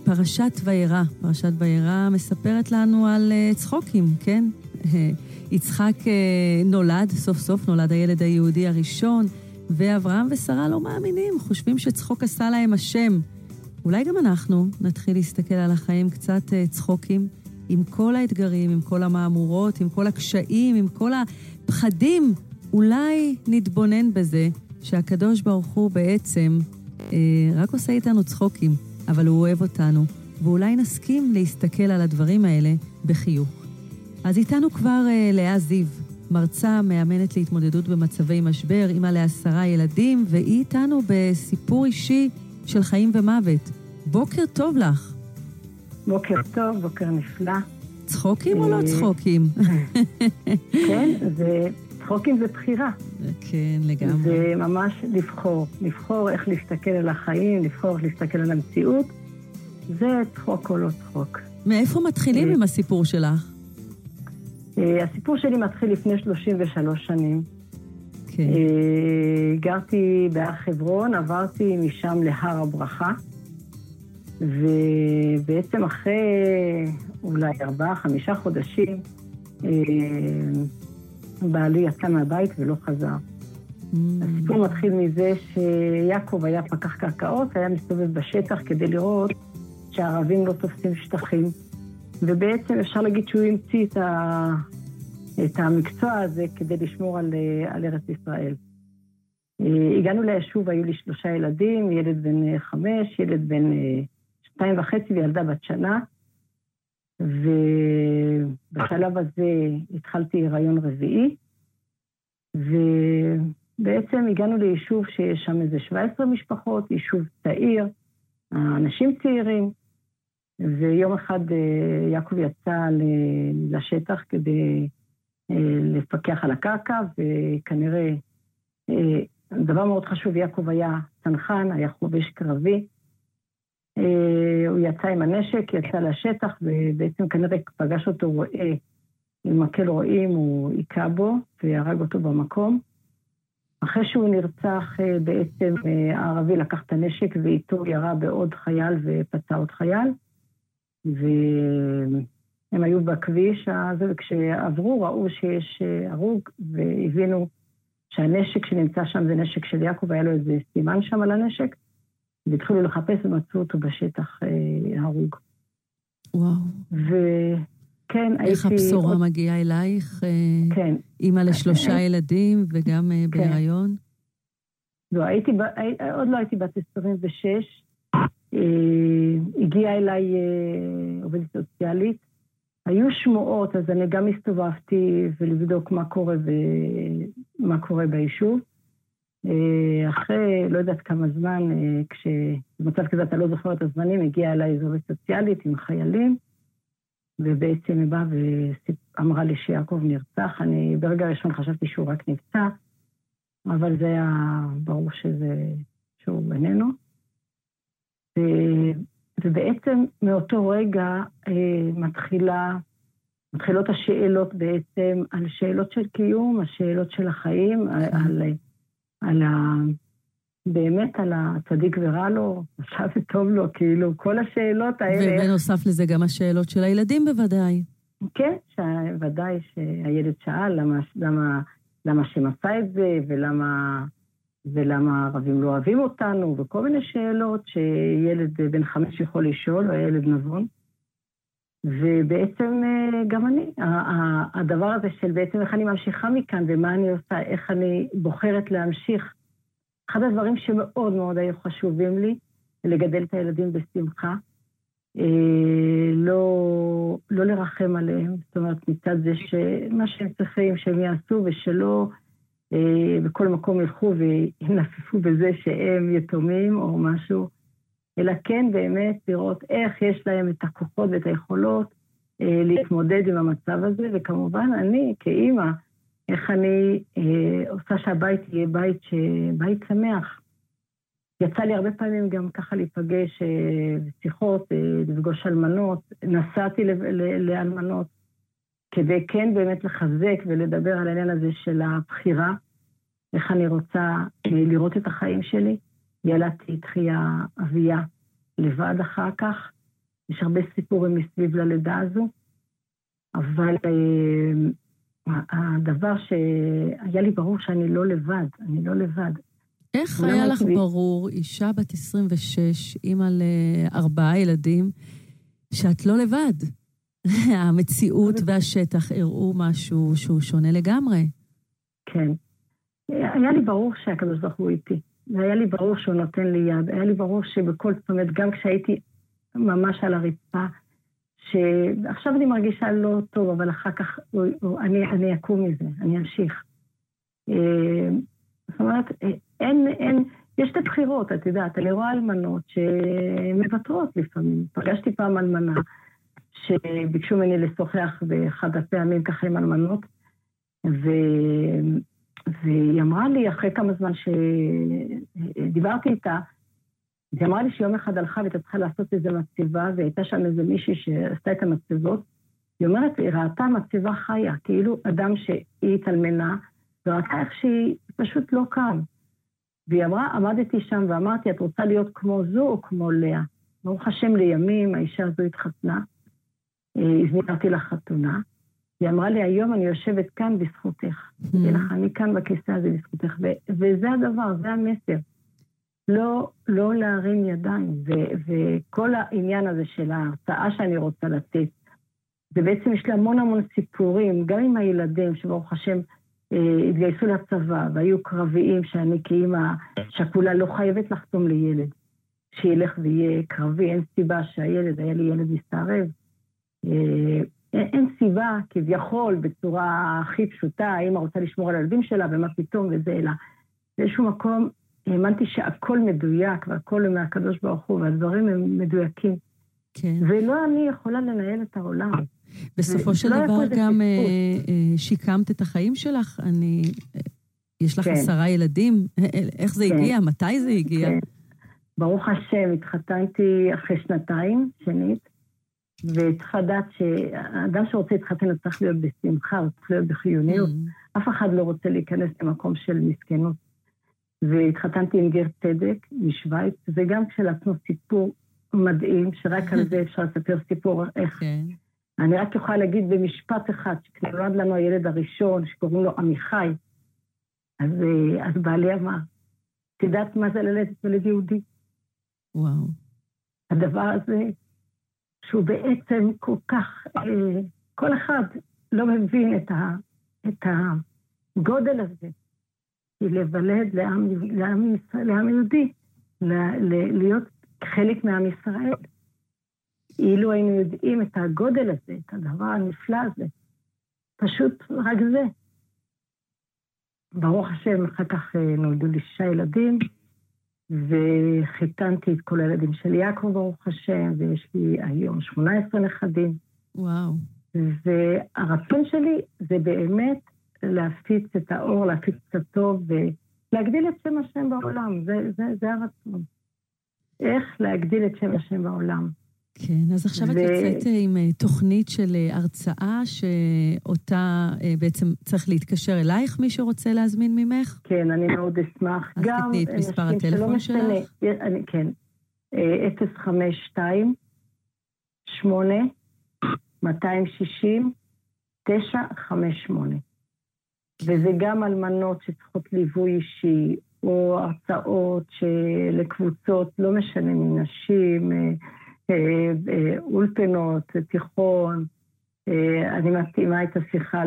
פרשת וירא. פרשת וירא מספרת לנו על צחוקים, כן? יצחק נולד, סוף סוף נולד הילד היהודי הראשון, ואברהם ושרה לא מאמינים, חושבים שצחוק עשה להם השם. אולי גם אנחנו נתחיל להסתכל על החיים קצת צחוקים, עם כל האתגרים, עם כל המאמורות, עם כל הקשיים, עם כל הפחדים. אולי נתבונן בזה שהקדוש ברוך הוא בעצם רק עושה איתנו צחוקים, אבל הוא אוהב אותנו, ואולי נסכים להסתכל על הדברים האלה בחיוך. אז איתנו כבר לאה זיו, מרצה, מאמנת להתמודדות במצבי משבר, אמא ל10 ילדים, והיא איתנו בסיפור אישי של חיים ומוות. בוקר טוב לך. בוקר טוב, בוקר נפלא. צחוקים או לא צחוקים? כן, צחוקים זה בחירה. כן, לגמרי. זה ממש לבחור איך להסתכל על החיים, לבחור איך להסתכל על המציאות. זה צחוק או לא צחוק. מאיפה מתחילים עם הסיפור שלך? הסיפור שלי מתחיל לפני 33 שנים. כן. גרתי בהר חברון, עברתי משם להר הברכה, ובעצם אחרי אולי 4-5 חודשים, בעלי יצא מהבית ולא חזר. הסיפור מתחיל מזה שיעקב היה פקח קרקעות, היה מסתובב בשטח כדי לראות שהערבים לא תופסים שטחים. ובעצם אפשר להגיד שהוא המציא את המקצוע הזה כדי לשמור על ארץ ישראל. הגענו ליישוב, היו לי 3 ילדים, ילד בן 5, ילד בן 2.5 וילדה בת שנה. ובשלב הזה התחלתי הריון רביעי, ובעצם הגענו ליישוב שיש שם איזה 17 משפחות, יישוב צעיר, אנשים צעירים, ויום אחד יעקב יצא לשטח כדי לפקח על הקרקע, וכנראה דבר מאוד חשוב, יעקב היה צנחן, היה חובש קרבי, הוא יצא עם הנשק, יצא לשטח, ובעצם כנראה פגש אותו רועה, עם מקל רועים, הוא עיקה בו, והרג אותו במקום. אחרי שהוא נרצח, בעצם הערבי לקח את הנשק, ואיתו ירה בעוד חייל ופצע עוד חייל, והם היו בכביש הזה, וכשעברו ראו שיש הרוג, והבינו שהנשק שנמצא שם זה נשק של יעקב, היה לו איזה סימן שם על הנשק, והתחילו לחפש ומצאו אותו בשטח הרוג. וואו. וכן, איך הבשורה מגיעה אלייך? כן. אמא ל3 ילדים וגם בהיריון? לא, עוד לא הייתי בת 26. הגיעה אליי עובדת סוציאלית. היו שמועות, אז אני גם הסתובבתי ולבדוק מה קורה ביישוב. אחרי, לא יודעת כמה זמן, כשבמצב כזה אתה לא זוכר את הזמנים, הגיעה אליי עובדת סוציאלית עם חיילים, ובעצם היא באה ואמרה לי שיעקב נרצח. אני ברגע הראשון חשבתי שהוא רק נפצע, אבל זה היה ברור שהוא בינינו. ובעצם מאותו רגע מתחילות השאלות בעצם על שאלות של קיום, השאלות של החיים, באמת על הצדיק ורע לו, עכשיו זה טוב לו, כאילו כל השאלות האלה. ובנוסף לזה גם השאלות של הילדים בוודאי. כן, ודאי שהילד שאל למה שם עשה את זה, ולמה הערבים לא אוהבים אותנו, וכל מיני שאלות שילד בן 5 יכול לשאול, או ילד נבון. ובעצם גם אני, הדבר הזה של בעצם איך אני ממשיכה מכאן, ומה אני עושה, איך אני בוחרת להמשיך. אחד הדברים שמאוד מאוד היו חשובים לי, לגדל את הילדים בשמחה, לא לרחם עליהם, זאת אומרת מצד זה שמה שהם צריכים שהם יעשו ושלא בכל מקום ילכו וינפפו בזה שהם יתומים או משהו, אלא כן באמת לראות איך יש להם את הכוחות ואת היכולות להתמודד עם המצב הזה, וכמובן אני כאימא, איך אני עושה שהבית יהיה בית שמח. יצא לי הרבה פעמים גם ככה להיפגש בשיחות, לפגוש אלמנות, נסעתי לאלמנות, כדי כן באמת לחזק ולדבר על העניין הזה של הבחירה, איך אני רוצה לראות את החיים שלי. ילדתי תחייה אביה לבד אחר כך, יש הרבה סיפורים מסביב ללידה הזו, אבל הדבר שהיה לי ברור שאני לא לבד, אני לא לבד. איך היה לך ברור, אישה בת 26, אימא ל4 ילדים, שאת לא לבד? המציאות והשטח הראו משהו שהוא שונה לגמרי. כן. היה לי ברור שהקדוש ברוך הוא איתי. והיה לי ברור שהוא נותן לי יד. היה לי ברור שבכל צומת, גם כשהייתי ממש על הרצפה, שעכשיו אני מרגישה לא טוב, אבל אחר כך אני אקום מזה, אני אמשיך. זאת אומרת, יש את הבחירות, את יודעת, אני רואה אלמנות שמוותרות לפעמים. פגשתי פעם אלמנה שביקשו ממני לשוחח באחד הפעמים ככה עם אלמנות, והיא אמרה לי, אחרי כמה זמן שדיברתי איתה, היא אמרה לי שיום אחד הלכה והייתה צריכה לעשות איזו מצבה, והייתה שם איזה מישהי שעשתה את המצבות, היא אומרת, היא ראתה מצבה חיה, כאילו אדם שהיא התאלמנה, וראתה איך שהיא פשוט לא קם. והיא אמרה, עמדתי שם ואמרתי, את רוצה להיות כמו זו או כמו לאה? ברוך השם לימים, האישה הזו התחתנה, הזמינה אותי לחתונה, היא אמרה לי, היום אני יושבת כאן בזכותך. אני כאן בכיסא הזה בזכותך, וזה הדבר, זה המסר. לא להרים ידיים, וכל העניין הזה של ההרצאה שאני רוצה לתת, זה בעצם יש לי המון סיפורים, גם עם הילדים שברוך השם התגייסו לצבא, והיו קרביים שאני כאמא שכולה לא חייבת לחתום לילד, שילך ויהיה קרבי, אין סיבה שהילד, היה לי ילד מסתערב, אין סיבה כביכול בצורה הכי פשוטה, האמא רוצה לשמור על הילדים שלה ומה פתאום וזה אלא. באיזשהו מקום האמנתי שהכל מדויק והכל מהקדוש ברוך הוא והדברים הם מדויקים. כן. ולא אני יכולה לנהל את העולם. בסופו של דבר גם שיקמת את החיים שלך. יש לך 10 ילדים. איך זה הגיע? מתי זה הגיע? ברוך השם, התחתנתי אחרי 2 שנית. וצריך לדעת שהאדם שרוצה להתחתן הוא צריך להיות בשמחה, הוא צריך להיות בחיוניות. אף אחד לא רוצה להיכנס למקום של מסכנות. והתחתנתי עם גר צדק משוויץ, וגם כשלעצמו סיפור מדהים, שרק על זה אפשר לספר סיפור איך. אני רק יכולה להגיד במשפט אחד, כשנולד לנו הילד הראשון, שקוראים לו עמיחי, אז בעלי אמר, תדעת מה זה ללדת ילד יהודי? וואו. הדבר הזה, שהוא בעצם כל כך, כל אחד לא מבין את הגודל הזה, כי לבלד לעם יהודי, להיות חלק מעם ישראל. אילו היינו יודעים את הגודל הזה, את הדבר הנפלא הזה, פשוט רק זה. ברוך השם, אחר כך נולדו לי 6 ילדים, וחיתנתי את כל הילדים של יעקב, ברוך השם, ויש לי היום 18 נכדים. וואו. והרצון שלי זה באמת להפיץ את האור, להפיץ את הטוב, ולהגדיל את שם השם בעולם. זה הרצון. איך להגדיל את שם השם בעולם. כן, אז עכשיו את יוצאת עם תוכנית של הרצאה, שאותה בעצם צריך להתקשר אלייך, מי שרוצה להזמין ממך? כן, אני מאוד אשמח. אז תתני את מספר הטלפון שלך. כן, 052 8 260 958. וזה גם אלמנות שצריכות ליווי אישי, או הרצאות לקבוצות, לא משנה מנשים, אולפנות, תיכון, אני מתאימה את השיחה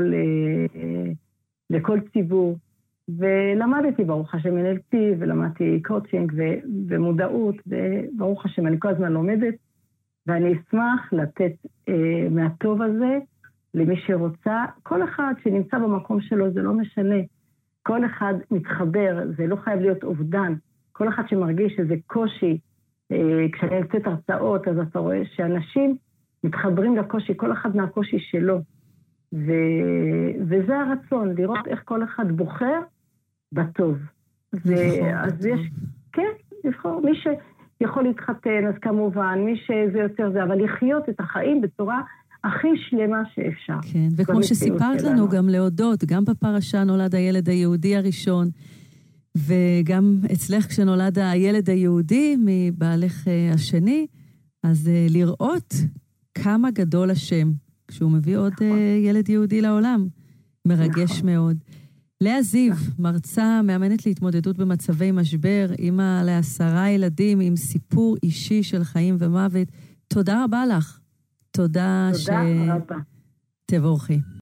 לכל ציבור, ולמדתי ברוך השם NLP, ולמדתי קואוצ'ינג ומודעות, וברוך השם אני כל הזמן לומדת, ואני אשמח לתת מהטוב הזה למי שרוצה, כל אחד שנמצא במקום שלו, זה לא משנה, כל אחד מתחבר, זה לא חייב להיות אובדן, כל אחד שמרגיש שזה קושי, כשאני יוצאת הרצאות, אז אתה רואה שאנשים מתחברים לקושי, כל אחד מהקושי שלו. וזה הרצון, לראות איך כל אחד בוחר בטוב. אז יש, כן, לבחור. מי שיכול להתחתן, אז כמובן, מי שזה יותר זה, אבל לחיות את החיים בצורה הכי שלמה שאפשר. כן, וכמו שסיפרת לנו, גם להודות, גם בפרשה נולד הילד היהודי הראשון, וגם אצלך כשנולד הילד היהודי מבעלך השני, אז לראות כמה גדול השם, כשהוא מביא עוד ילד יהודי לעולם. מרגש מאוד. לאה זיו, מרצה, מאמנת להתמודדות במצבי משבר, אמא ל10 ילדים עם סיפור אישי של חיים ומוות. תודה רבה לך. תודה רבה. תבורכי.